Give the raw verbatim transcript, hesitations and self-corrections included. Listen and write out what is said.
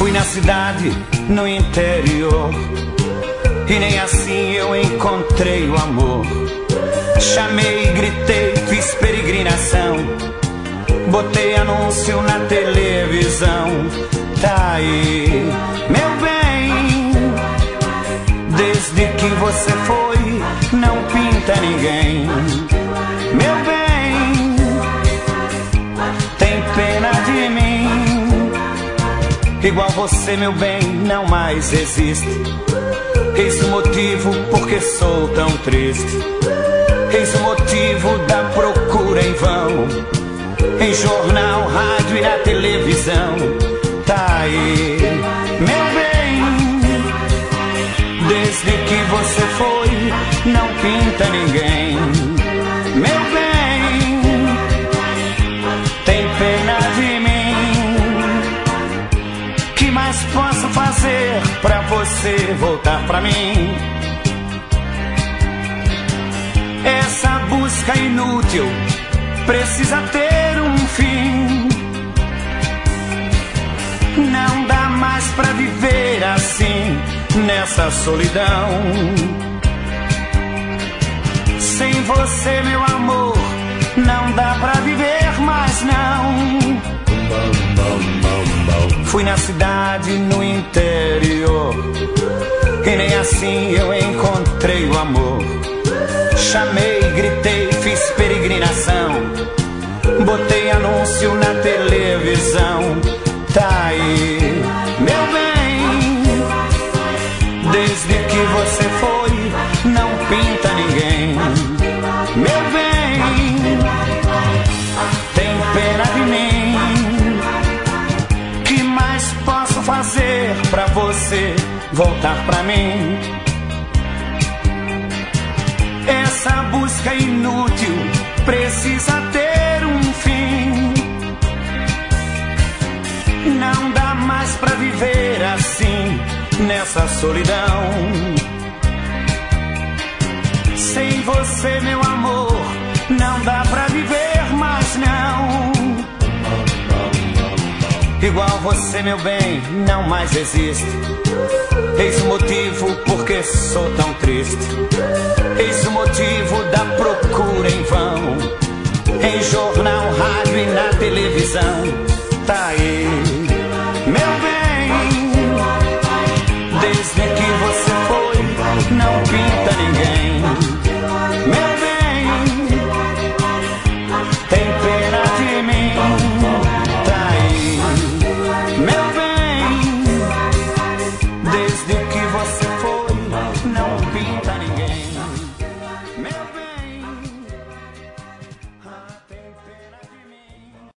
Fui na cidade, no interior, e nem assim eu encontrei o amor. Chamei, gritei, fiz peregrinação, botei anúncio na televisão. Tá aí, meu bem, desde que você foi, não pinta ninguém. Meu bem, tem pena de mim. Igual você, meu bem, não mais existe. Eis o motivo porque sou tão triste. Eis o motivo da procura em vão, em jornal, rádio e na televisão. Tá aí, meu bem, desde que você foi, não pinta ninguém. Meu bem, tem pena de mim. Que mais posso fazer pra você voltar pra mim? Essa busca inútil precisa ter um fim. Não dá mais pra viver assim, nessa solidão. Sem você, meu amor, não dá pra viver mais não. Fui na cidade, no interior, e nem assim eu encontrei o amor. Chamei, gritei, fiz peregrinação, botei anúncio na televisão. Tá aí, meu bem, desde que você foi, não pinta ninguém. Meu bem, tem pena de mim. Que mais posso fazer pra você voltar pra mim? Essa busca inútil precisa ter um fim. Não dá mais pra viver assim, nessa solidão. Sem você, meu amor, não dá pra viver mais não. Igual você, meu bem, não mais existe. Eis o motivo porque sou tão triste. Eis o motivo da procura em vão, em jornal, rádio e na televisão. Tá aí, meu bem, desde que você foi, não pinta ninguém. Meu bem, tem pena de mim. Tá aí, meu bem, desde que você foi, não pinta ninguém.